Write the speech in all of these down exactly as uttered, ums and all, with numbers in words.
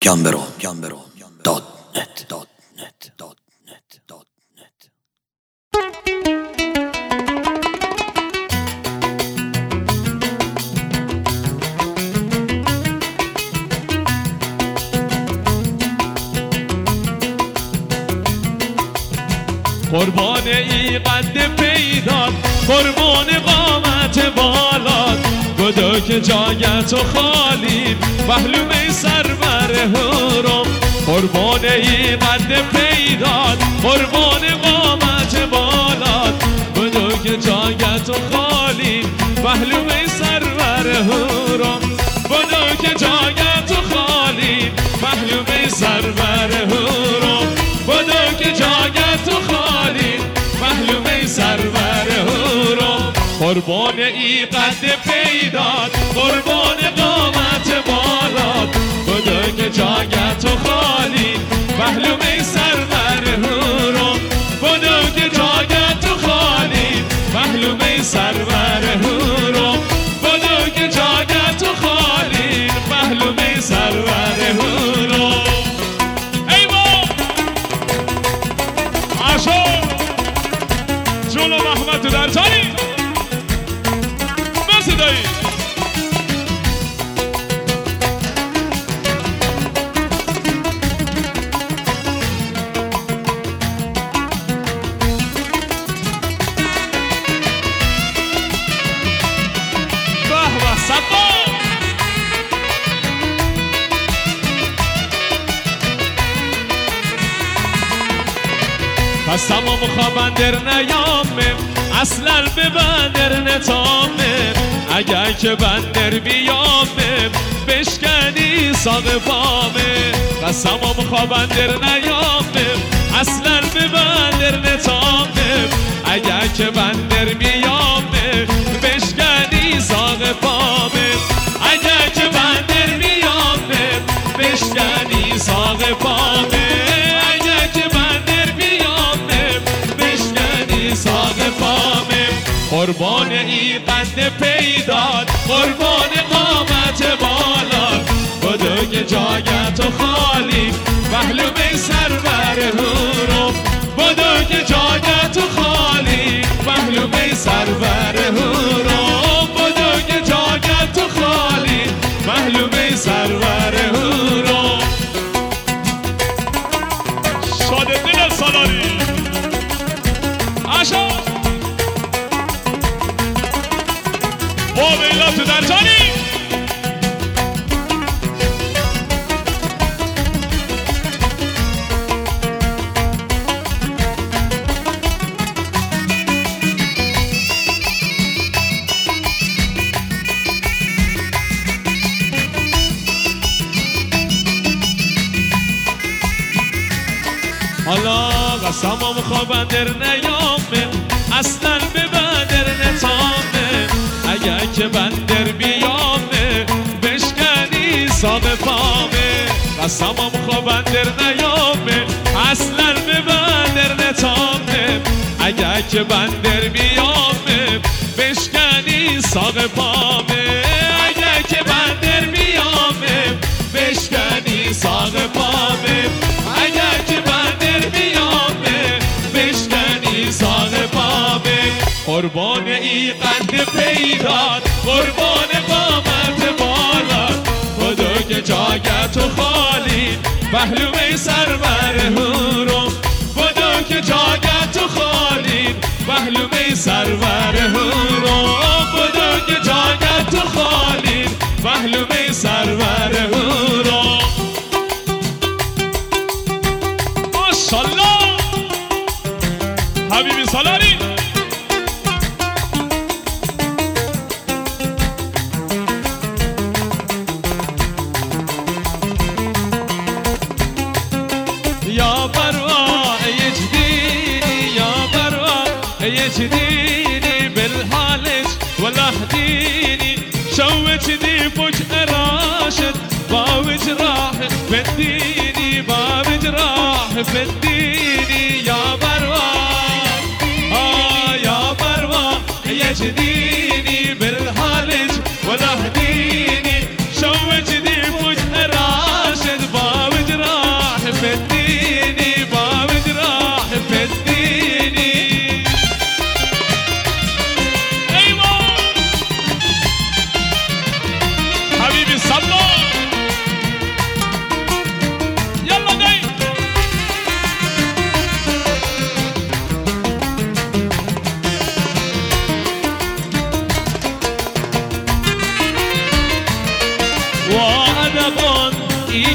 گمبرو گمبرو دات نت دات نت دات نت دات نت. قربان ای قد پیدات، قربان قامت بالات، گدا که جایت و خالی محلوم سرور هرم. قربان ای قد پیدات، قربان قامت بالات، گدا که جایت و خالی محلوم سرور هرم. گدا که جایت و خالی محلوم سرور هرم. گدا که جایت و خالی محلوم سرور هرم. قربان ای قد پیدات، قربان قامت بالات، گدا که جایت و خالی محلوم سرور هرم. گدا که جایت و خالی محلوم سرور هرم. گدا که جایت و خالی محلوم سرور هرم. جلو محمد تو در جانی مرسی دایی. به به صدا پس تمام خوابن در نیامم، اصلا به بندر نتامم. اگر که بندر بیامم بشکنی ساق پامه. پس تمام خوابن در نیامم، اصلا به بندر نتامم. اگر که بندر بیامم بشکنی ساق پامه. اگر که بندر بیامم بشکنی ساق پامه. قربان ای قد پیدات، قربان قامت بالات، گدا که جایت و خالی محلوم سرور هرم. گدا که جایت و خالی محلوم سرور هرم. گدا که جایت و خالی محلوم سرور هرم. شاد دل سالاری عشق با میلاد تو در جانی. حالا قسمم خوابن در نیامم، اصلا به بندر نتامم. اگر که بندر بیامه بشکنی ساق پامه. قسمم خوابن در نیامه، اصلا به بندر نتامه. اگر که بندر بیامه بشکنی ساق پامه. اگر که بندر بیامه بشکنی ساق پامه. اگر که بندر بیامه بشکنی ساق پامه. قربان ای قد پیدات، قربان قامت بالات، گدا که جایت و خالی محلوم سرور هرم. گدا که جایت و خالی محلوم سرور هرم. گدا که جایت و خالی محلوم سرور هرم. ماشاءالله حبیبی سالاری. يا برواء يجديني يا برواء يجديني بالحالج ولا اهديني. شوجني فجأة راشد باوج راح فديني باوج راح فديني. يا برواء آه يا برواء يجديني بالحالج ولا اهديني. شوجني فجأة راشد باوج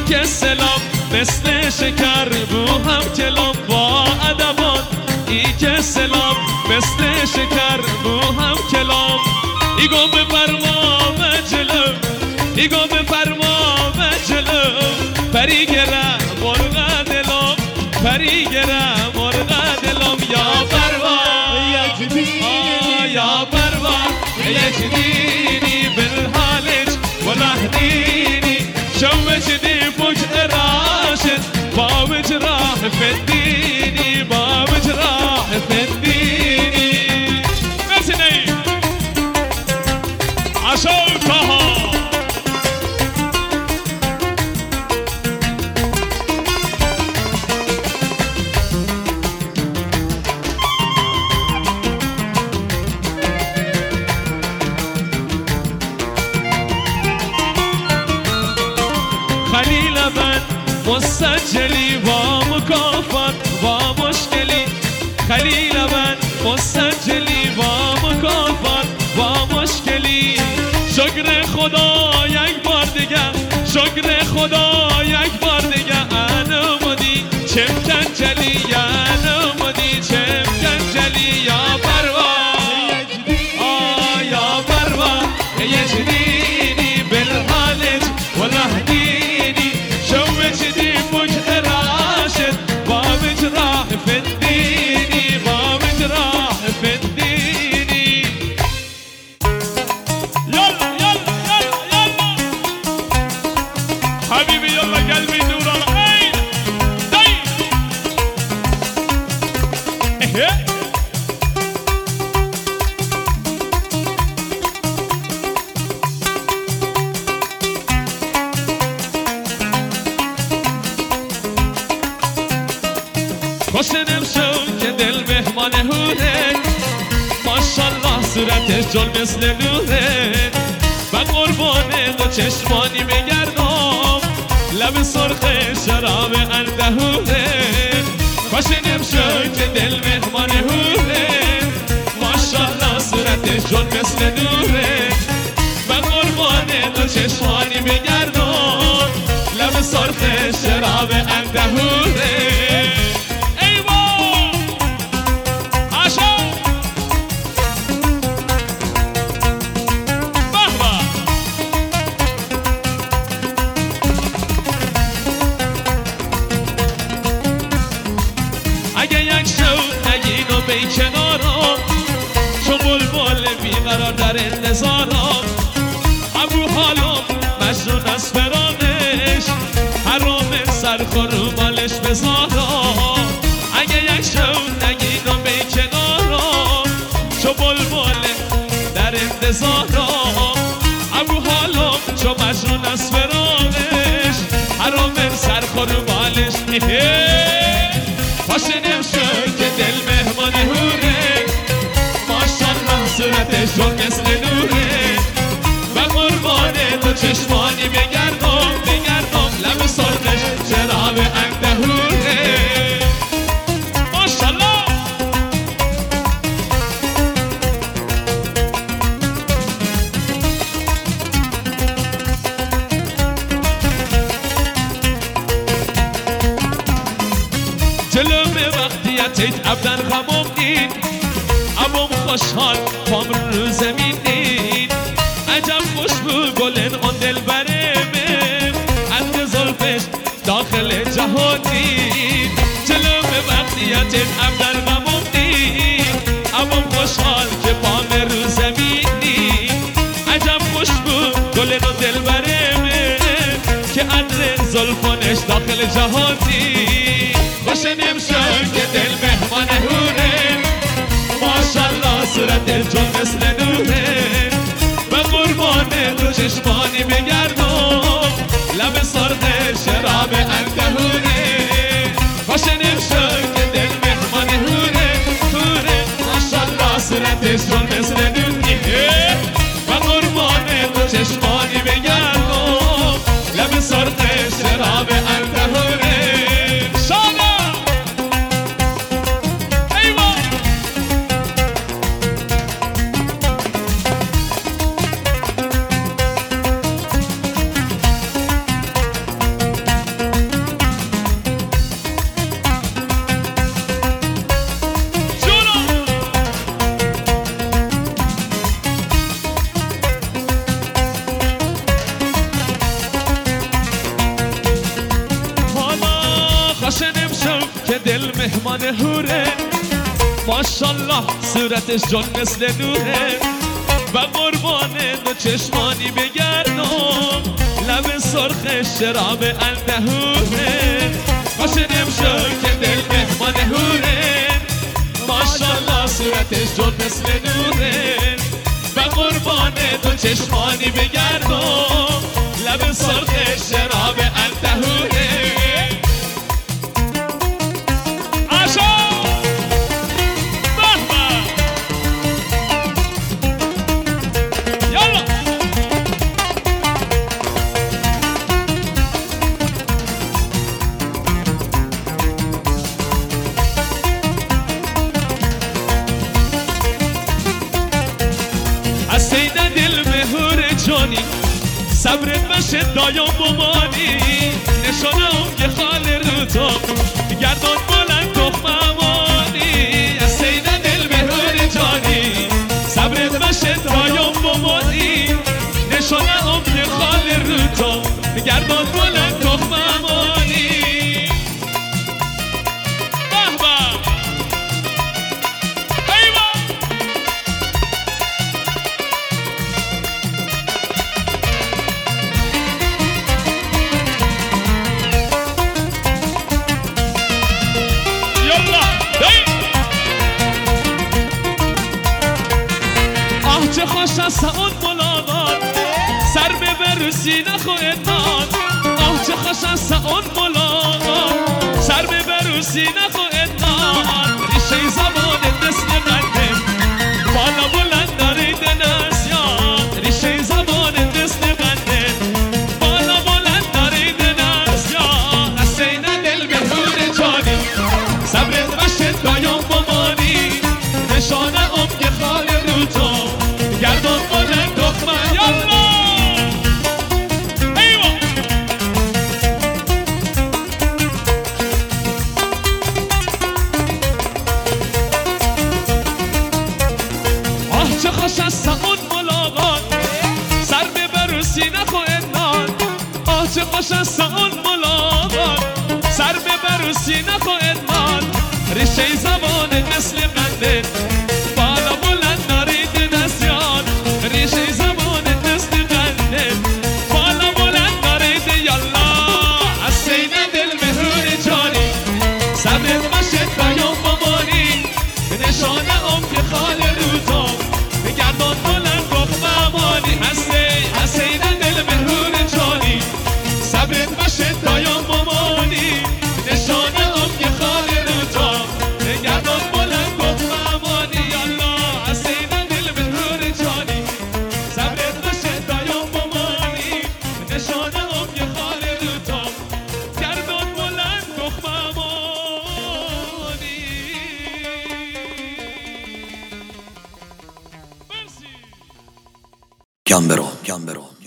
که سلام مثل شکر بو هم کلام با ادبان ای که سلام مثل شکر بو هم کلام ایگو بفرما جلو ایگو بفرما جلو پری گره مرغ دلم پری گره مرغ دلم یا پروا یا پروا یجدینی بالحالج ولهدینی شوش دی فوق راشد بابج راح فدینی بابج راح فدینی مرسی نیم عشو تاها خلیل من مسجلی با مکافات با مشکلی خلیل من مسجلی با مکافات با مشکلی شکر خدا یک بار دیگه شکر خدا یک بار دیگه انمودی چمکن جلی انمودی چمکن جلی یا پروا آه یا پروا یجدینی بالحالج ولهدینی شوش دی فوق راشد بابج راح فدینی بابج راح فدینی يلا يلا يلا يلا حبيبي يلا قلبي دور العين داي ايه خوشنم شو که دل مهمان هوره ماشالله صورتش جل مثل نوره و قربان دو چشمانی بگردم لب سرخ شراب اندهوره خوشنم شو که دل مهمان هوره ماشالله صورتش جل مثل نوره و قربان دو چشمانی بگردم لب سرخ شراب اندهوره اگه یک شو نگین و بی کنارم چون بلبل بیقرار در انتظارم ابو حالم مجنون از فرانش حرام سرخور و بالش بزارم اگه یک شو نگین و بی کنارم چون بلبل در انتظارم ابو حالم چون مجنون از فرانش حرام سرخور و بالش خوشنم شو که دل مهمان هوره ماشالله صورتش جل مثل نوره و قربان تو چشمانی بگردم بگردم لب سرخش شراب اندهوره ماشالله جلو وقتیتت عبدن غمم دید عموم خوشحال پام رو زمین دید عجب خوش بود گلن آن دل برمه عطر زلفش داخل جهان دید جلو وقتیتت عبدن غمم دید عموم خوشحال که پام رو زمین دید عجب خوش بود گلن آن دل برمه که عطر زلفانش داخل جهان دید خوشنم شو که دل مهمان هوره ماشالله صورت جل مثل نوره و قربان دو چشمانی بگردم لب سرخ شراب اندهوره خوشنم شو که دل مهمان هوره هوره ماشالله صورت جل مثل نوره و قربان دو چشمانی بگردم لب سرخ شراب اندهوره مهمان هوره ماشالله صورتش جان مثل نوره و قربان دو چشمانی بگردم لب سرخش شراب اندهوره قاشنم شو که دل مهمان هوره ماشالله صورتش جان مثل نوره و قربان دو چشمانی بگردم لب سرخش شراب اندهوره سیده دل مهور جانی صبرت بشه دایم بمانی نشانه هم که خال رو تو گردان بلند تخم امانی سیده دل مهور جانی صبرت بشه دایم بمانی نشانه هم که خال رو تو گردان بلند تخم امانی چه خوش است اون ملاقات سر ببر سینه خواهد ناد آه چه خوش است اون ملاقات سر ببر سینه خواهد ناد ریشه زبان دست قنده بالا بلند دارید نسیان ریشه زبان دست قنده بالا بلند دارید نسیان از سینه دل مهور جانی صبرت باشه دایم بمانی نشانه ام که خال رو تو گردان بلند دخمه یالا ایوا آه چه خوش است اون ملاقات سر ببر و سینه خواهد ناد آه چه خوش است اون ملاقات سر ببر و سینه خواهد ناد ریشه زبان مثل قنده بالا بلند دارید نسیان ریشه زبان دست قنده بالا بلند دارید یالا از سینه دل مهور جانی صبرت باشه دایم بمانی نشانه ام که خال رو تو گردان بلند تخم امانی از سینه دل مهور جانی صبرت باشه دایم بمانی نشانه ام که خال رو تو گردان بلند تخم امانی یالا از سینه دل مهور جانی صبرت باشه دایم بمانی نشانه ام که خال رو تو گردان بلند تخم امانی جان برو جان برو